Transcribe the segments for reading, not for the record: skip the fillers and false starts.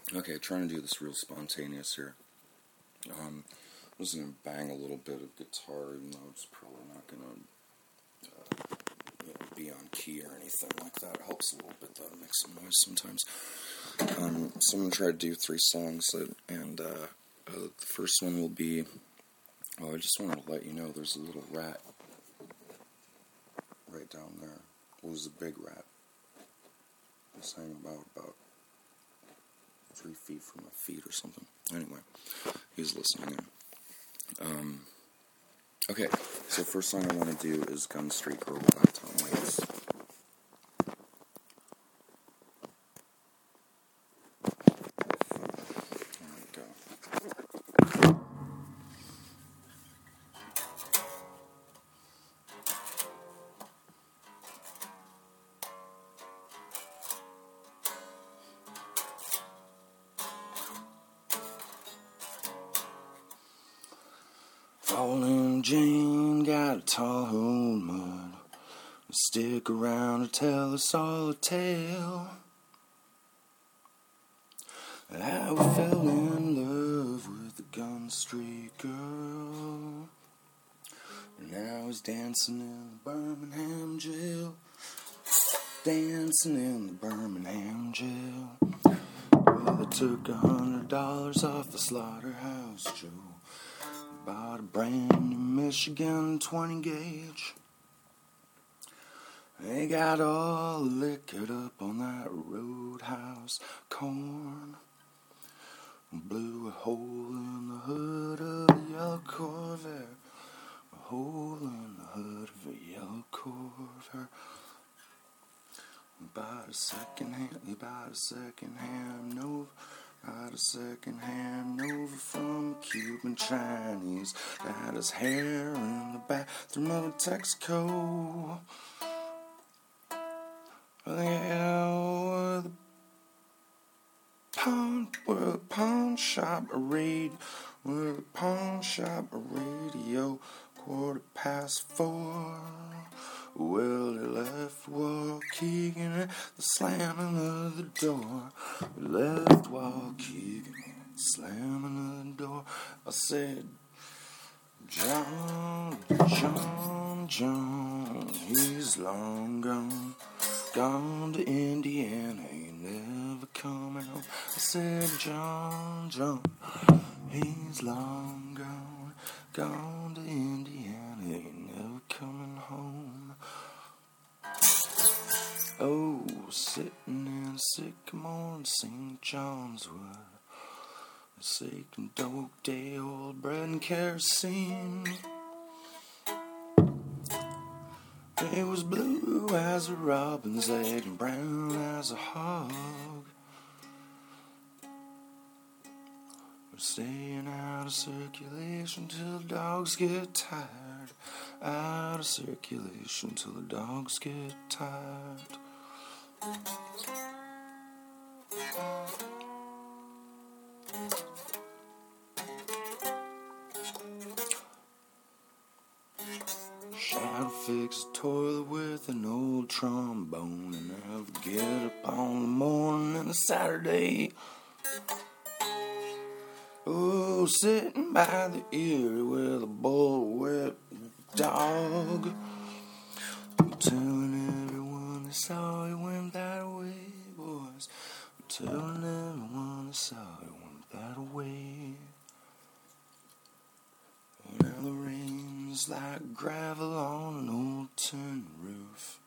Okay, trying to do this real spontaneous here. I'm just gonna bang a little bit of guitar, even though it's probably not gonna be on key or anything like that. It helps a little bit though to make some noise sometimes. So I'm gonna try to do 3 songs, and the first one will be. Oh, I just wanted to let you know there's a little rat right down there. Well, it was a big rat. It's hanging about 3 feet from my feet or something. Anyway, he's listening in. Okay, so first song I want to do is Gun Street Girl by Tom Waits. There we go. Falling Jane got a tall old mud. Stick around to tell us all a tale. I fell in love with the Gun Street Girl, and I was dancing in the Birmingham jail. Dancing in the Birmingham jail. Well, I took $100 off the Slaughterhouse Joe. Bought a brand new Michigan 20 gauge. They got all liquored up on that Roadhouse corn. Blew a hole in the hood of a yellow Corvair. A hole in the hood of a yellow Corvair. Bought a second-hand Nova. Bought a second-hand Nova from a Cuban Chinese. Got his hair in the bathroom of a Texaco. Where the pawn shop radio, 4:15. Well, they left Waukegan at the slamming of the door. We left Waukegan at the slamming of the door. I said, John, he's long gone. Gone to Indiana, ain't never coming home. I said, John, he's long gone. Gone to Indiana, ain't never coming home. Oh, sitting in a sycamore in St. John's Wood. A sacred dope day, old bread and kerosene. It was blue as a robin's egg and brown as a hog. We're staying out of circulation till the dogs get tired. Out of circulation till the dogs get tired. Shadow fix a toilet with an old trombone, and I'll get up on the morning and a Saturday. Oh, sitting by the Erie with a bullwhip dog, telling everyone they saw it went that way, boys. Telling everyone they saw it went that way. Now the rain's like gravel on an old tin roof.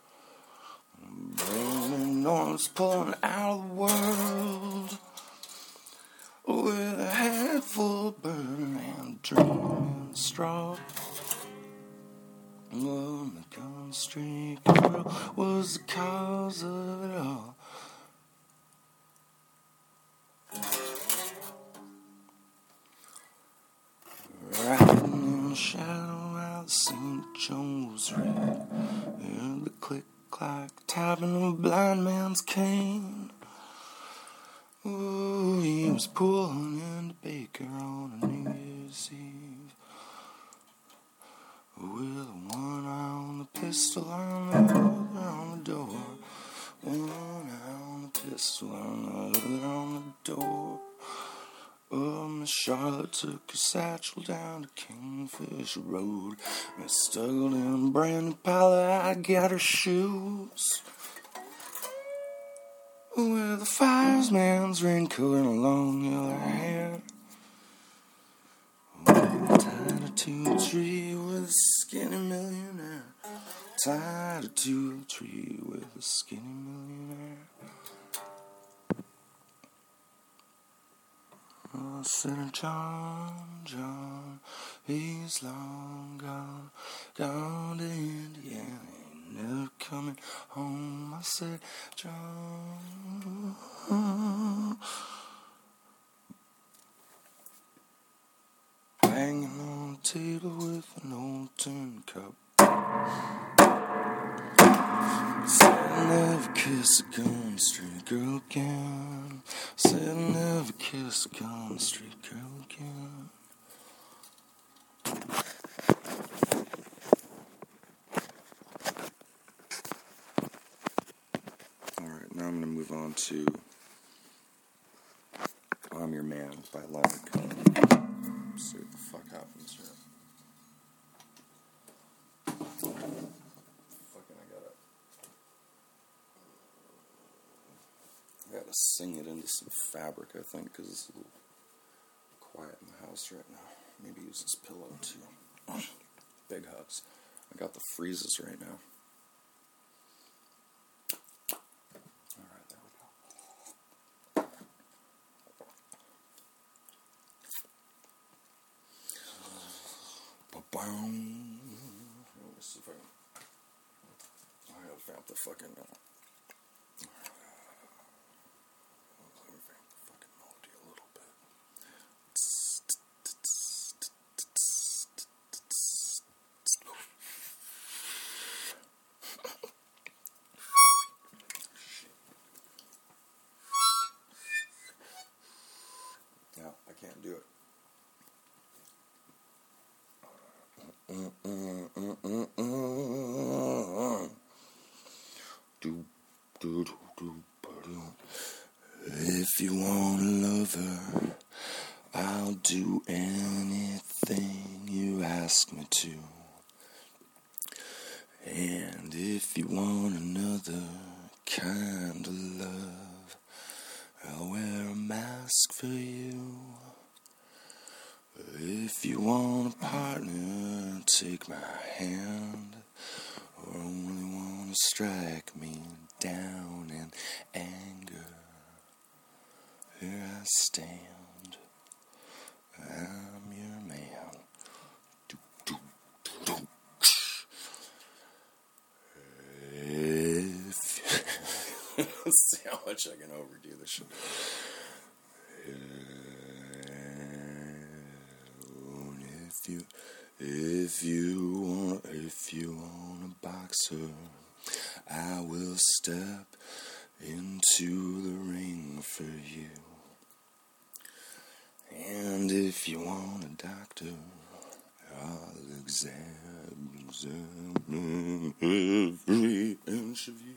Burning North's pulling out of the world with a head full of burn and dreaming straw. Oh, the Gun Street Girl was the cause of it all. Riding in the shadow out of St. Joe's Red, and the click-clack tapping of a blind man's cane. Oh, he was pulling into Baker on a New Year's Eve, with one eye on the pistol and the other on the door. One eye on the kiss when I looked on the door. Oh, Miss Charlotte took her satchel down to Kingfisher Road. Miss struggled in a brand new pilot, I got her shoes with a fireman's raincoat and a long yellow hair. Tied her to a tree with a skinny millionaire. Tied her to a tree with a skinny millionaire. I said, John, he's long gone, gone to Indiana, ain't never coming home. I said, John, hanging on the table with an old tin cup. Said never kiss a gun street girl again. Said never kiss a gun street girl again. Alright, now I'm going to move on to I'm Your Man by Leonard Cohen. See what the fuck happens here. I gotta sing it into some fabric, I think, because it's a little quiet in the house right now. Maybe use this pillow too. Big hugs. I got the freezes right now. Alright, there we go. Ba-boom. Let me see if I gotta vamp the fucking I can't do it. If you want a lover, I'll do anything you ask me to. And if you want another kind of love, I'll wear a mask for you. If you want a partner, take my hand, or only want to strike me down in anger, here I stand, I'm your man. Let's see how much I can overdo this shit. If you want a boxer, I will step into the ring for you. And if you want a doctor, I'll examine every inch of you.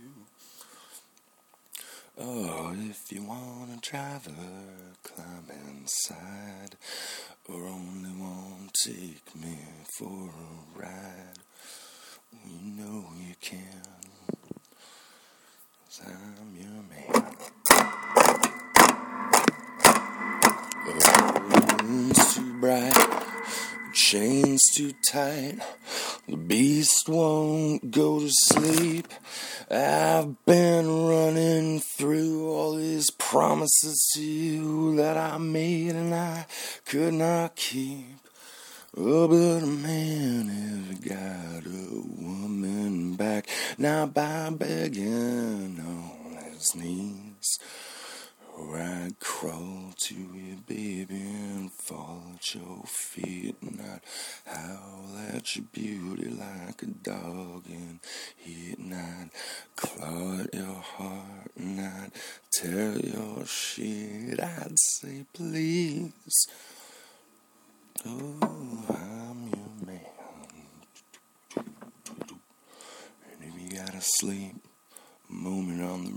Oh, if you want a driver, climb inside, or only want to take me for a ride, you know you can, 'cause I'm your man. The moon's too bright, the chain's too tight, the beast won't go to sleep. I've been running through all these promises to you that I made and I could not keep. Oh, but a man never got a woman back, not by begging on his knees. Or I'd crawl to you, baby, and fall at your feet, and I'd howl at your beauty like a dog in heat, and I'd claw at your heart, and I'd tear your sheet. I'd say, please, oh,